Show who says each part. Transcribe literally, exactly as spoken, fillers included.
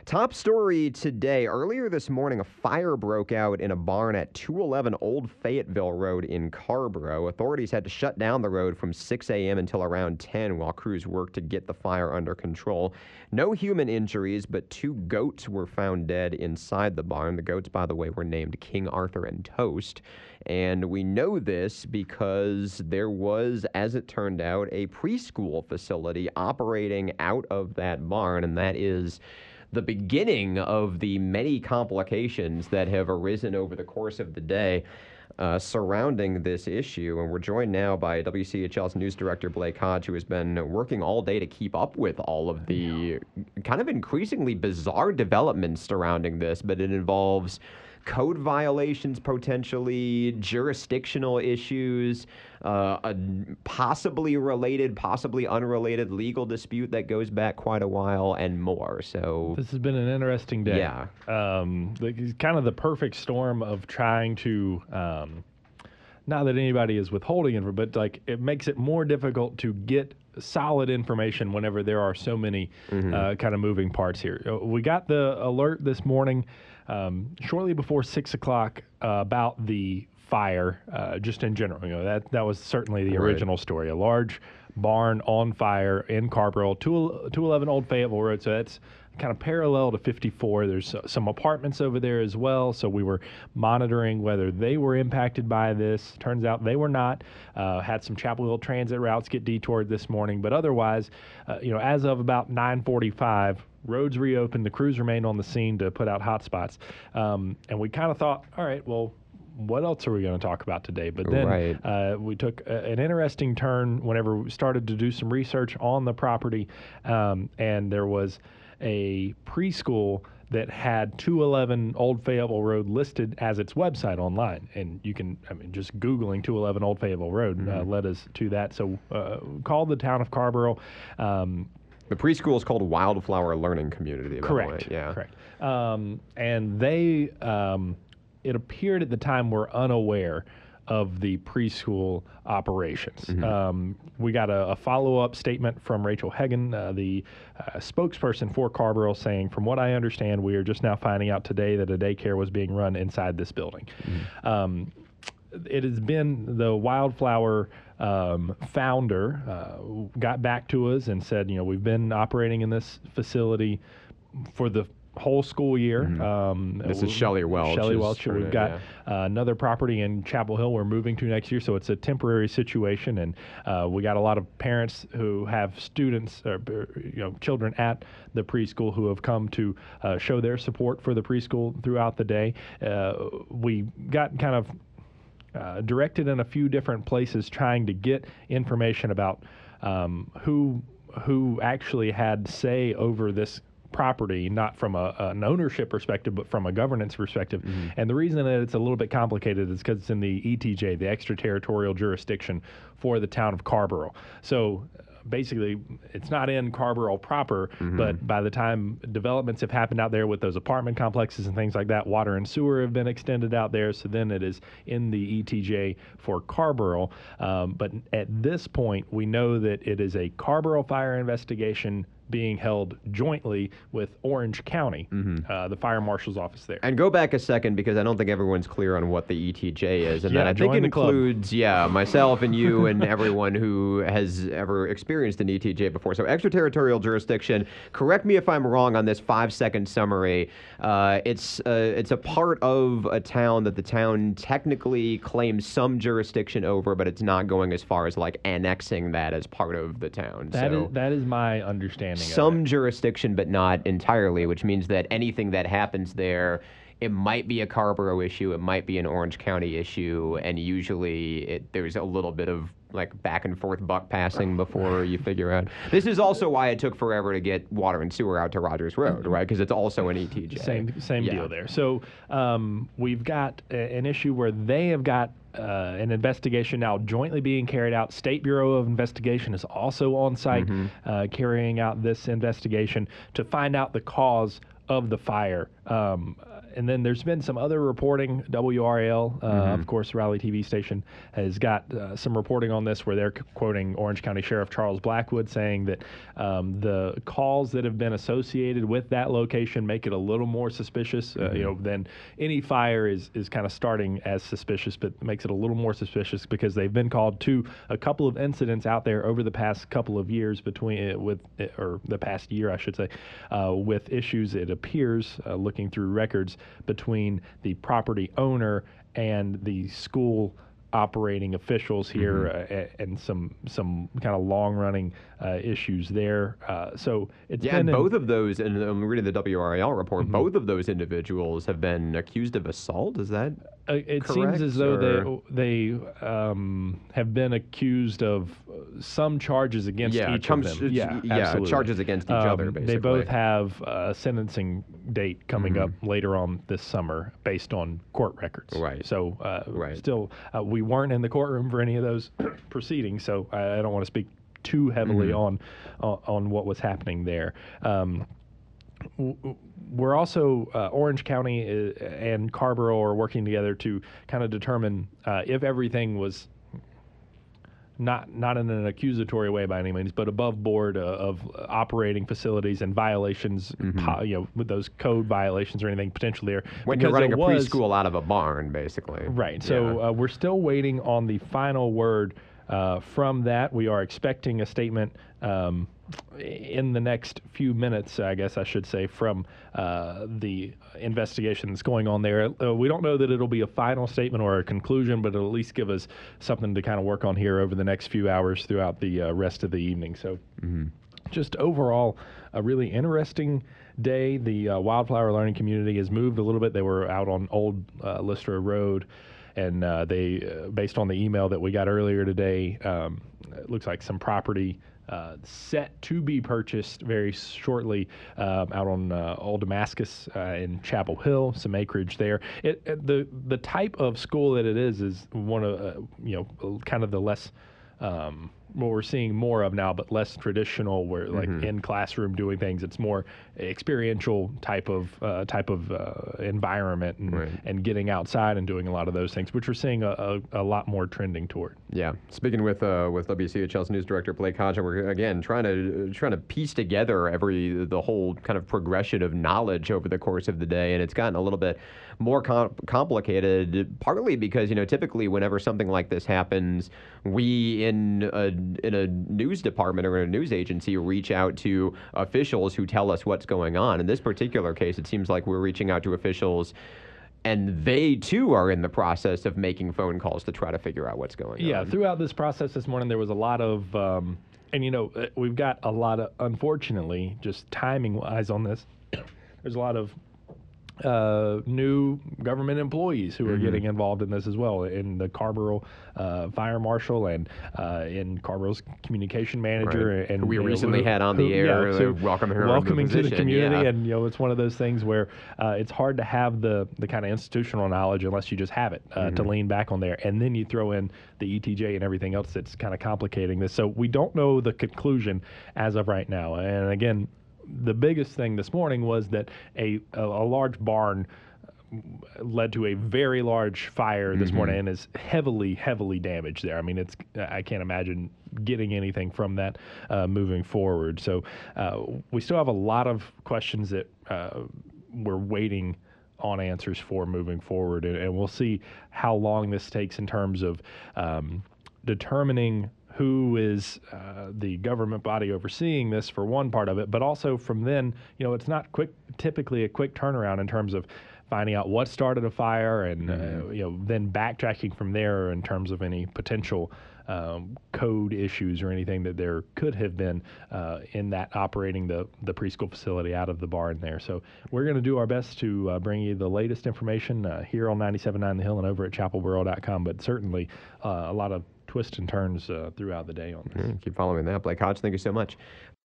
Speaker 1: Top story today. Earlier this morning, a fire broke out in a barn at two eleven Old Fayetteville Road in Carrboro. Authorities had to shut down the road from six a.m. until around ten while crews worked to get the fire under control. No human injuries, but two goats were found dead inside the barn. The goats, by the way, were named King Arthur and Toast. And we know this because there was, as it turned out, a preschool facility operating out of that barn, and that is the beginning of the many complications that have arisen over the course of the day uh, surrounding this issue. And we're joined now by W C H L's news director, Blake Hodge, who has been working all day to keep up with all of the kind of increasingly bizarre developments surrounding this, but it involves code violations, potentially, jurisdictional issues, uh, a possibly related, possibly unrelated legal dispute that goes back quite a while, and more. So
Speaker 2: this has been an interesting day.
Speaker 1: Yeah.
Speaker 2: Um, the, kind of the perfect storm of trying to, um, not that anybody is withholding it, but like it makes it more difficult to get solid information whenever there are so many mm-hmm. uh, kind of moving parts here. We got the alert this morning um, shortly before six o'clock uh, about the fire, uh, just in general. You know, that that was certainly the original right. story. A large barn on fire in Carrboro, two eleven Old Fayetteville Road. So that's kind of parallel to fifty-four. There's uh, some apartments over there as well. So we were monitoring whether they were impacted by this. Turns out they were not. Uh, had some Chapel Hill transit routes get detoured this morning. But otherwise, uh, you know, as of about nine forty-five, roads reopened. The crews remained on the scene to put out hotspots. Um, and we kind of thought, all right, well, what else are we going to talk about today? But then
Speaker 1: right.
Speaker 2: uh, we took a, an interesting turn whenever we started to do some research on the property, um, and there was a preschool that had two eleven Old Fayetteville Road listed as its website online. And you can, I mean, just Googling two eleven Old Fayetteville Road mm-hmm. uh, led us to that. So uh, called the town of Carrboro. Um,
Speaker 1: the preschool is called Wildflower Learning Community.
Speaker 2: Correct.
Speaker 1: By the way. Yeah.
Speaker 2: Correct. Um, and they... Um, it appeared at the time were unaware of the preschool operations. Mm-hmm. Um, we got a, a follow-up statement from Rachel Hagan, uh, the uh, spokesperson for Carrboro, saying, from what I understand, we are just now finding out today that a daycare was being run inside this building. Mm-hmm. Um, it has been the Wildflower um, founder uh, got back to us and said, you know, we've been operating in this facility for the whole school year.
Speaker 1: Mm-hmm.
Speaker 2: Um,
Speaker 1: this is Shelley Welch.
Speaker 2: Shelley Welch. We've got
Speaker 1: yeah.
Speaker 2: uh, another property in Chapel Hill we're moving to next year, so it's a temporary situation. And uh, we got a lot of parents who have students, or, you know, children at the preschool who have come to uh, show their support for the preschool throughout the day. Uh, we got kind of uh, directed in a few different places trying to get information about um, who who actually had say over this property, not from a, an ownership perspective, but from a governance perspective. Mm-hmm. And the reason that it's a little bit complicated is because it's in the E T J, the extraterritorial jurisdiction for the town of Carrboro. So basically, it's not in Carrboro proper, mm-hmm. but by the time developments have happened out there with those apartment complexes and things like that, water and sewer have been extended out there, so then it is in the E T J for Carrboro. Um, but at this point, we know that it is a Carrboro fire investigation being held jointly with Orange County, mm-hmm. uh, the fire marshal's office there.
Speaker 1: And go back a second, because I don't think everyone's clear on what the E T J is. And
Speaker 2: yeah,
Speaker 1: that I think it includes,
Speaker 2: club.
Speaker 1: yeah, myself and you and everyone who has ever experienced an E T J before. So extraterritorial jurisdiction, correct me if I'm wrong on this five-second summary. Uh, it's, uh, it's a part of a town that the town technically claims some jurisdiction over, but it's not going as far as like annexing that as part of the town.
Speaker 2: That
Speaker 1: so.
Speaker 2: is that is my understanding.
Speaker 1: Some jurisdiction, but not entirely, which means that anything that happens there, it might be a Carrboro issue, it might be an Orange County issue, and usually it, there's a little bit of like back and forth buck passing before you figure out. This is also why it took forever to get water and sewer out to Rogers Road, right? Because it's also an E T J.
Speaker 2: Same same
Speaker 1: yeah.
Speaker 2: deal there. So um, we've got a, an issue where they have got Uh, an investigation now jointly being carried out. State Bureau of Investigation is also on site mm-hmm. uh, carrying out this investigation to find out the cause of the fire. Um, and then there's been some other reporting. W R L, uh,
Speaker 1: Mm-hmm.
Speaker 2: of course, Raleigh T V station, has got uh, some reporting on this where they're c- quoting Orange County Sheriff Charles Blackwood saying that um, the calls that have been associated with that location make it a little more suspicious. Uh, you know, than any fire is is kind of starting as suspicious, but makes it a little more suspicious because they've been called to a couple of incidents out there over the past couple of years between uh, with uh, or the past year, I should say, uh, with issues. It appears, uh, looking through records, between the property owner and the school operating officials here,
Speaker 1: Mm-hmm.
Speaker 2: uh, a- and some some kind of long running uh, issues there. Uh, so it's
Speaker 1: Yeah,
Speaker 2: been
Speaker 1: and
Speaker 2: in-
Speaker 1: both of those, and I'm reading the W R L report,
Speaker 2: Mm-hmm.
Speaker 1: both of those individuals have been accused of assault. Is that
Speaker 2: Uh, it
Speaker 1: correct,
Speaker 2: seems as though
Speaker 1: or-
Speaker 2: they they um, have been accused of uh, some charges against
Speaker 1: Yeah,
Speaker 2: each
Speaker 1: comes-
Speaker 2: of them. Yeah,
Speaker 1: yeah,
Speaker 2: absolutely.
Speaker 1: charges against each other,
Speaker 2: Um, They
Speaker 1: basically.
Speaker 2: both have a sentencing date coming
Speaker 1: Mhm.
Speaker 2: up later on this summer based on court records.
Speaker 1: Right.
Speaker 2: So uh,
Speaker 1: Right.
Speaker 2: still, uh, we weren't in the courtroom for any of those proceedings, so I, I don't want to speak too heavily
Speaker 1: Mhm.
Speaker 2: on, on on what was happening there. Um, w- w- we're also uh, Orange County uh, and Carrboro are working together to kind of determine uh, if everything was not not in an accusatory way by any means, but above board uh, of operating facilities and violations, po- you know, with those code violations or anything potentially there.
Speaker 1: when you're
Speaker 2: Because
Speaker 1: running
Speaker 2: it
Speaker 1: a
Speaker 2: was-
Speaker 1: preschool out of a barn, basically?
Speaker 2: Right. So
Speaker 1: Yeah.
Speaker 2: uh, we're still waiting on the final word uh, from that. We are expecting a statement um, in the next few minutes, I guess I should say, from uh, the investigation that's going on there. Uh, we don't know that it'll be a final statement or a conclusion, but it'll at least give us something to kind of work on here over the next few hours throughout the uh, rest of the evening. So. Just overall, a really interesting day. The uh, Wildflower Learning Community has moved a little bit. They were out on Old uh, Lister Road, and uh, they, uh, based on the email that we got earlier today, um, it looks like some property uh, set to be purchased very shortly um, out on uh, Old Damascus uh, in Chapel Hill. Some acreage there. It, it- the the type of school that it is is one of uh, you know kind of the less. Um, what we're seeing more of now, but less traditional, where like in classroom doing things. It's more experiential type of uh, type of uh, environment, and,
Speaker 1: Right.
Speaker 2: and getting outside and doing a lot of those things, which we're seeing a, a, a lot more trending toward.
Speaker 1: Yeah, speaking with uh, with W C H L's news director Blake Hodgson, we're again trying to uh, trying to piece together every the whole kind of progression of knowledge over the course of the day, and it's gotten a little bit more com- complicated. Partly because you know typically whenever something like this happens, we in a in a news department or in a news agency reach out to officials who tell us what's going on. In this particular case, it seems like we're reaching out to officials. And they too are in the process of making phone calls to try to figure out what's going
Speaker 2: Yeah,
Speaker 1: on.
Speaker 2: throughout this process this morning, there was a lot of, um, and you know, uh, we've got a lot of, unfortunately, just timing wise on this, there's a lot of uh, new government employees who are
Speaker 1: Mm-hmm.
Speaker 2: getting involved in this as well, in the Carrboro uh, fire marshal and uh, in Carrboro's communication manager.
Speaker 1: Right.
Speaker 2: And
Speaker 1: Who we
Speaker 2: you know,
Speaker 1: recently had on the
Speaker 2: who-
Speaker 1: air,
Speaker 2: yeah,
Speaker 1: uh,
Speaker 2: so
Speaker 1: welcoming her into the
Speaker 2: welcoming to the
Speaker 1: position,
Speaker 2: community.
Speaker 1: yeah.
Speaker 2: And you know, it's one of those things where uh, it's hard to have the the kind of institutional knowledge unless you just have it uh,
Speaker 1: Mm-hmm.
Speaker 2: to lean back on there, and then you throw in the E T J and everything else that's kind of complicating this. So we don't know the conclusion as of right now. And again, the biggest thing this morning was that a a, a large barn led to a very large fire this
Speaker 1: Mm-hmm.
Speaker 2: morning and is heavily, heavily damaged there. I mean, it's I can't imagine getting anything from that uh, moving forward. So uh, we still have a lot of questions that uh, we're waiting on answers for moving forward, and, and we'll see how long this takes in terms of um, determining who is uh, the government body overseeing this for one part of it, but also from then, you know, it's not quick, typically a quick turnaround in terms of finding out what started a fire and, uh, you know, then backtracking from there in terms of any potential um, code issues or anything that there could have been uh, in that operating the, the preschool facility out of the barn there. So we're going to do our best to uh, bring you the latest information uh, here on ninety-seven point nine The Hill and over at chapel borough dot com, but certainly uh, a lot of twists and turns uh, throughout the day on this.
Speaker 1: Mm, Keep following that. Blake Hodge, thank you so much.